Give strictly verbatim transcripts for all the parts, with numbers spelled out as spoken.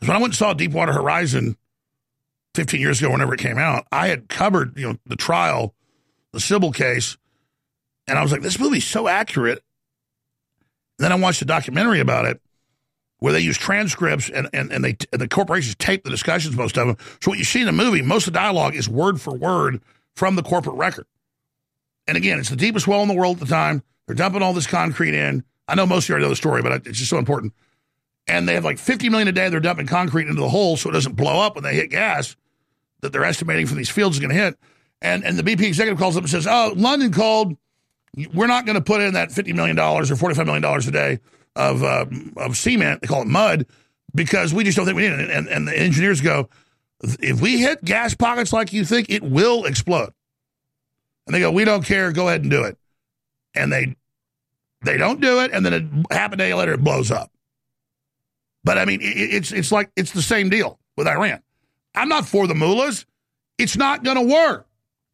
When I went and saw Deepwater Horizon fifteen years ago, whenever it came out, I had covered, you know, the trial, the civil case, and I was like, this movie's so accurate. And then I watched a documentary about it where they use transcripts and, and, and they and the corporations tape the discussions, most of them. So what you see in the movie, most of the dialogue is word for word from the corporate record. And again, it's the deepest well in the world at the time. They're dumping all this concrete in. I know most of you already know the story, but it's just so important. And they have like fifty million a day they're dumping concrete into the hole so it doesn't blow up when they hit gas that they're estimating for these fields is going to hit. And and the B P executive calls up and says, oh, London called. We're not going to put in that fifty million dollars or forty-five million dollars a day of uh, of cement. They call it mud because we just don't think we need it. And, and the engineers go, if we hit gas pockets like you think, it will explode. And they go, we don't care. Go ahead and do it. And they they don't do it. And then it, half a day later, it blows up. But, I mean, it, it's it's like it's the same deal with Iran. I'm not for the mullahs. It's not going to work.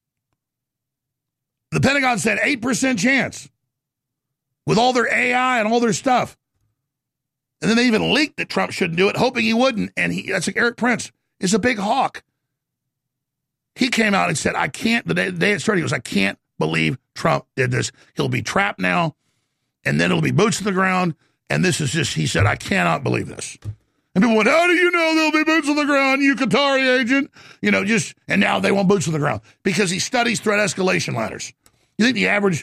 The Pentagon said eight percent chance with all their A I and all their stuff. And then they even leaked that Trump shouldn't do it, hoping he wouldn't. And he, that's like Eric Prince is a big hawk. He came out and said, I can't, the day, the day it started, he goes, I can't believe Trump did this. He'll be trapped now, and then it'll be boots to the ground. And this is just, he said, I cannot believe this. And people went, how do you know there'll be boots on the ground, you Qatari agent? You know, just, and now they want boots on the ground because he studies threat escalation ladders. You think the average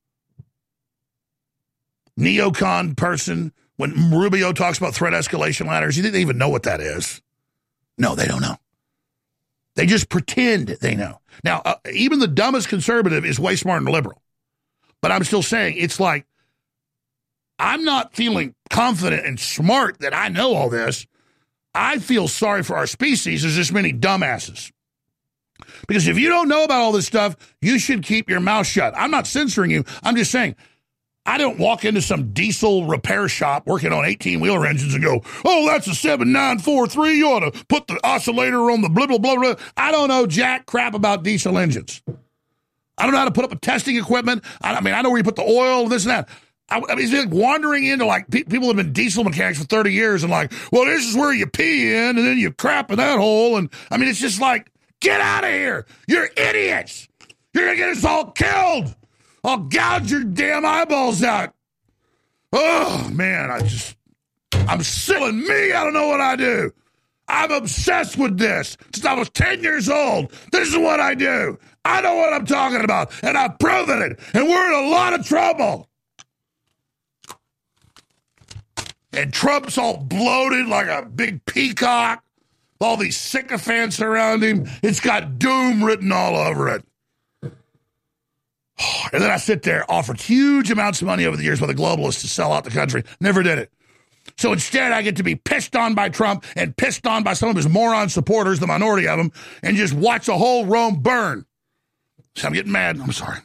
neocon person, when Rubio talks about threat escalation ladders, you think they even know what that is? No, they don't know. They just pretend they know. Now, uh, even the dumbest conservative is way smarter than liberal. But I'm still saying it's like, I'm not feeling confident and smart that I know all this. I feel sorry for our species. There's this many dumbasses. Because if you don't know about all this stuff, you should keep your mouth shut. I'm not censoring you. I'm just saying, I don't walk into some diesel repair shop working on eighteen-wheeler engines and go, oh, that's a seven nine four three. You ought to put the oscillator on the blah, blah, blah, blah. I don't know jack crap about diesel engines. I don't know how to put up a testing equipment. I, I mean, I know where you put the oil and this and that. I, I mean, it's like wandering into, like, pe- people have been diesel mechanics for thirty years and like, well, this is where you pee in and then you crap in that hole. And, I mean, it's just like, get out of here. You're idiots. You're going to get us all killed. I'll gouge your damn eyeballs out. Oh, man, I just, I'm silling me. I don't know what I do. I'm obsessed with this. Since I was ten years old, this is what I do. I know what I'm talking about, and I've proven it, and we're in a lot of trouble. And Trump's all bloated like a big peacock. All these sycophants around him. It's got doom written all over it. And then I sit there, offered huge amounts of money over the years by the globalists to sell out the country. Never did it. So instead, I get to be pissed on by Trump and pissed on by some of his moron supporters, the minority of them, and just watch the whole Rome burn. So I'm getting mad. I'm sorry.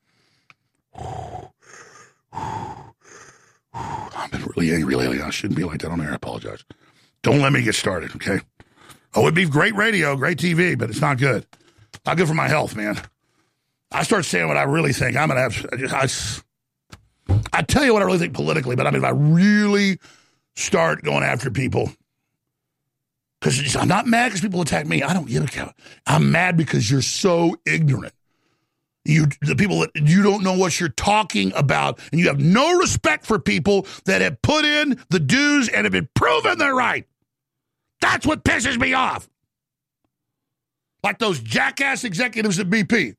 I've been really angry lately. I shouldn't be like that on air. I apologize. Don't let me get started, okay? Oh, it'd be great radio, great T V, but it's not good. Not good for my health, man. I start saying what I really think. I'm going to have, I, I tell you what I really think politically, but I mean, if I really start going after people, because I'm not mad because people attack me. I don't give a crap. I'm mad because you're so ignorant. You, the people that you don't know what you're talking about, and you have no respect for people that have put in the dues and have been proven they're right. That's what pisses me off. Like those jackass executives at B P.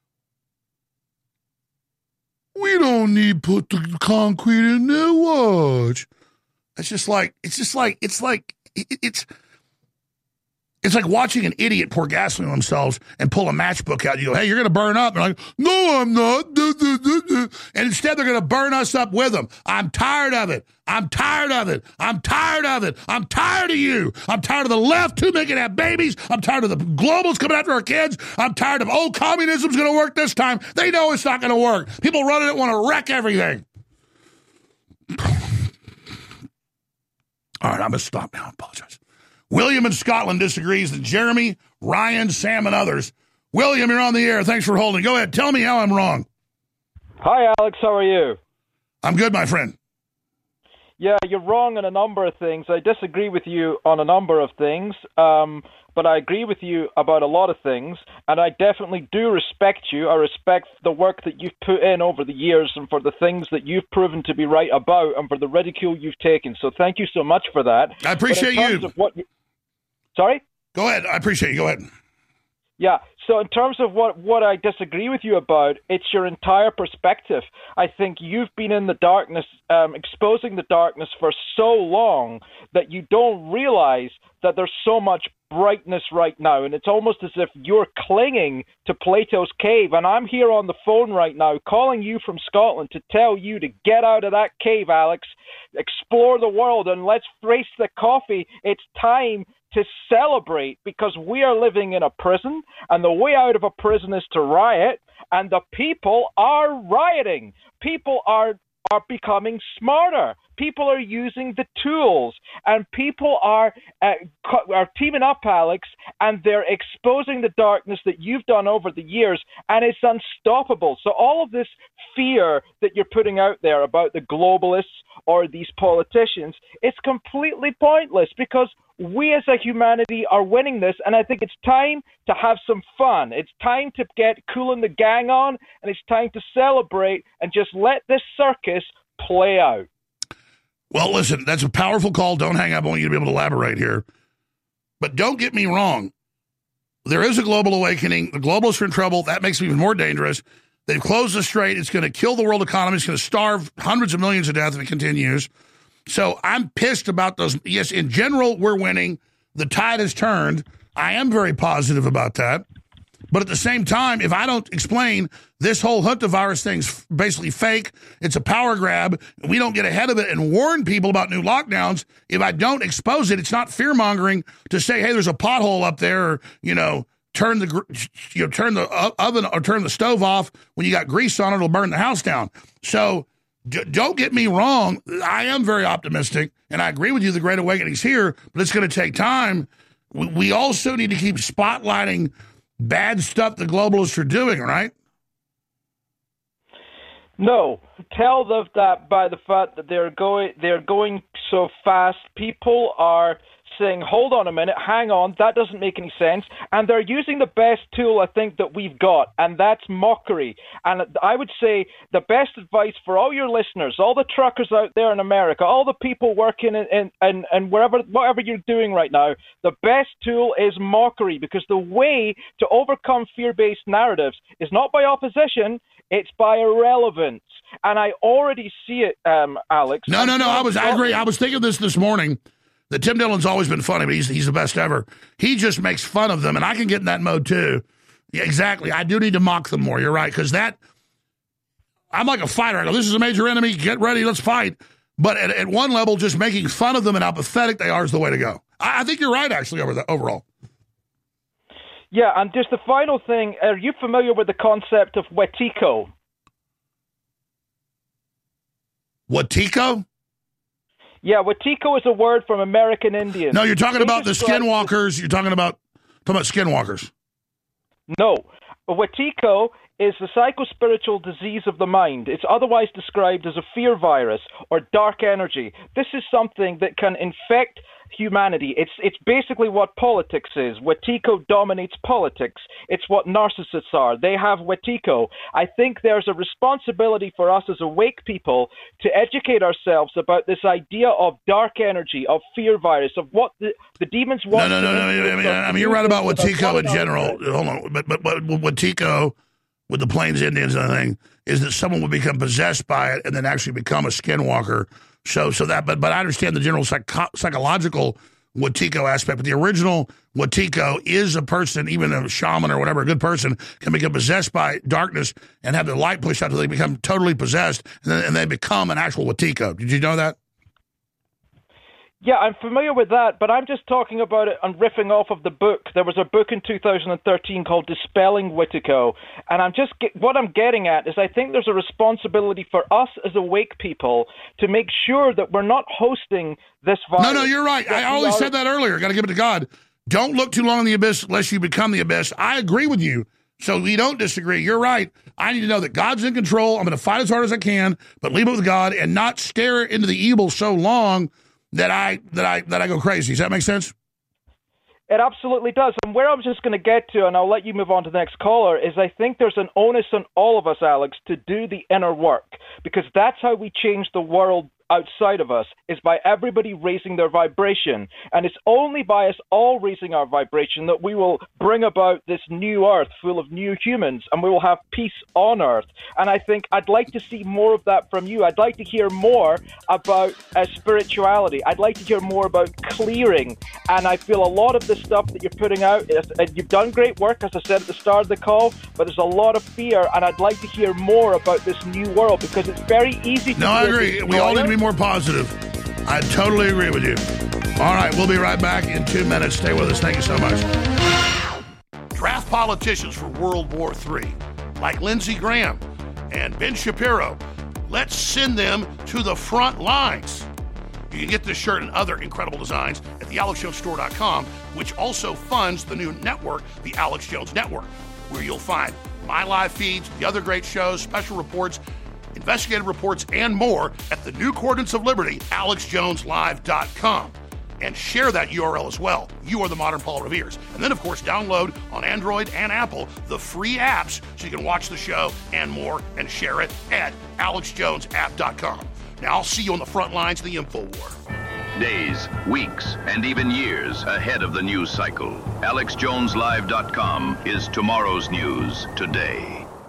We don't need to put the concrete in there. Watch. It's just like, it's just like, it's like, it, it's, it's like watching an idiot pour gasoline on themselves and pull a matchbook out. You go, hey, you're going to burn up. And they're like, no, I'm not. And instead, they're going to burn us up with them. I'm tired of it. I'm tired of it. I'm tired of it. I'm tired of you. I'm tired of the left too making have babies. I'm tired of the globals coming after our kids. I'm tired of, oh, communism's going to work this time. They know it's not going to work. People running it want to wreck everything. All right, I'm going to stop now. I apologize. William in Scotland disagrees that Jeremy, Ryan, Sam, and others. William, you're on the air. Thanks for holding. Go ahead. Tell me how I'm wrong. Hi, Alex. How are you? I'm good, my friend. Yeah, you're wrong on a number of things. I disagree with you on a number of things, um, but I agree with you about a lot of things, and I definitely do respect you. I respect the work that you've put in over the years and for the things that you've proven to be right about and for the ridicule you've taken. So thank you so much for that. I appreciate you. What you. Sorry? Go ahead. I appreciate you. Go ahead. Yeah, so in terms of what, what I disagree with you about, it's your entire perspective. I think you've been in the darkness, um, exposing the darkness for so long that you don't realize that there's so much brightness right now, and it's almost as if you're clinging to Plato's cave. And I'm here on the phone right now calling you from Scotland to tell you to get out of that cave, Alex, explore the world, and let's face the coffee. It's time to celebrate, because we are living in a prison, and the way out of a prison is to riot, and the people are rioting. People are are becoming smarter. People are using the tools, and people are uh, co- are teaming up, Alex, and they're exposing the darkness that you've done over the years, and it's unstoppable. So all of this fear that you're putting out there about the globalists or these politicians, it's completely pointless, because we as a humanity are winning this, and I think it's time to have some fun. It's time to get Kool and the Gang on, and it's time to celebrate and just let this circus play out. Well, listen, that's a powerful call. Don't hang up. I want you to be able to elaborate here. But don't get me wrong. There is a global awakening. The globalists are in trouble. That makes it even more dangerous. They've closed the strait. It's going to kill the world economy. It's going to starve hundreds of millions to death if it continues. So I'm pissed about those. Yes, in general, we're winning. The tide has turned. I am very positive about that. But at the same time, if I don't explain this whole hantavirus thing's basically fake, it's a power grab, we don't get ahead of it and warn people about new lockdowns, if I don't expose it, it's not fear-mongering to say, hey, there's a pothole up there, or, you know, turn the you know turn the oven or turn the stove off when you got grease on it, it'll burn the house down. So don't get me wrong, I am very optimistic, and I agree with you, the Great Awakening's here, but it's going to take time. We also need to keep spotlighting bad stuff the globalists are doing, right? No. Tell them that by the fact that they're going, they're going so fast, people are saying, hold on a minute, hang on, that doesn't make any sense. And they're using the best tool, I think, that we've got, and that's mockery. And I would say the best advice for all your listeners, all the truckers out there in America, all the people working in, in, in, in wherever, whatever you're doing right now, the best tool is mockery, because the way to overcome fear-based narratives is not by opposition, it's by irrelevance. And I already see it, um, Alex. No, no, no, I was, I agree. I was thinking this this morning. That Tim Dillon's always been funny, but he's he's the best ever. He just makes fun of them, and I can get in that mode too. Yeah, exactly. I do need to mock them more. You're right, because that, I'm like a fighter. I go, this is a major enemy. Get ready. Let's fight. But at, at one level, just making fun of them and how pathetic they are is the way to go. I, I think you're right, actually, over the overall. Yeah, and just the final thing, are you familiar with the concept of Wetiko? Wetiko? Yeah, Wetiko is a word from American Indians. No, you're talking They about the describe skinwalkers. You're talking about talking about skinwalkers. No. Wetiko is the psychospiritual disease of the mind. It's otherwise described as a fear virus or dark energy. This is something that can infect humanity. It's it's basically what politics is. Wetiko dominates politics. It's what narcissists are. They have Wetiko. I think there's a responsibility for us as awake people to educate ourselves about this idea of dark energy, of fear virus, of what the, the demons want. No, no, no, no. I mean, I mean, you're right about Wetiko in general. Hold on, but but but Wetiko with the Plains Indians and everything is that someone would become possessed by it and then actually become a skinwalker. So, so that, but but I understand the general psycho- psychological Wetiko aspect. But the original Wetiko is a person, even a shaman or whatever, a good person can become possessed by darkness and have the light pushed out until they become totally possessed, and then and they become an actual Wetiko. Did you know that? Yeah, I'm familiar with that, but I'm just talking about it and riffing off of the book. There was a book in two thousand thirteen called Dispelling Wetiko, and I'm just get, what I'm getting at is I think there's a responsibility for us as awake people to make sure that we're not hosting this virus. No, no, you're right. I always are... said that earlier. Got to give it to God. Don't look too long in the abyss lest you become the abyss. I agree with you. So we don't disagree. You're right. I need to know that God's in control. I'm going to fight as hard as I can, but leave it with God and not stare into the evil so long that I that I that I go crazy. Does that make sense? It absolutely does. And where I was just going to get to, and I'll let you move on to the next caller, is I think there's an onus on all of us, Alex, to do the inner work, because that's how we change the world outside of us, is by everybody raising their vibration. And it's only by us all raising our vibration that we will bring about this new earth full of new humans, and we will have peace on earth. And I think I'd like to see more of that from you. I'd like to hear more about uh, spirituality. I'd like to hear more about clearing. And I feel a lot of the stuff that you're putting out, is, uh, you've done great work, as I said at the start of the call, but there's a lot of fear, and I'd like to hear more about this new world, because it's very easy to... No, I agree. We all need to be more positive. I totally agree with you. All right, we'll be right back in two minutes. Stay with us. Thank you so much. Draft politicians for World War Three, like Lindsey Graham and Ben Shapiro. Let's send them to the front lines. You can get this shirt and other incredible designs at the alex jones store dot com, which also funds the new network, the Alex Jones Network, where you'll find my live feeds, the other great shows, special reports, investigative reports, and more at the new Coordinates of Liberty, alex jones live dot com. And share that U R L as well. You are the modern Paul Revere's. And then, of course, download on Android and Apple the free apps so you can watch the show and more, and share it at alex jones app dot com. Now, I'll see you on the front lines of the info war. Days, weeks, and even years ahead of the news cycle. alex jones live dot com is tomorrow's news today.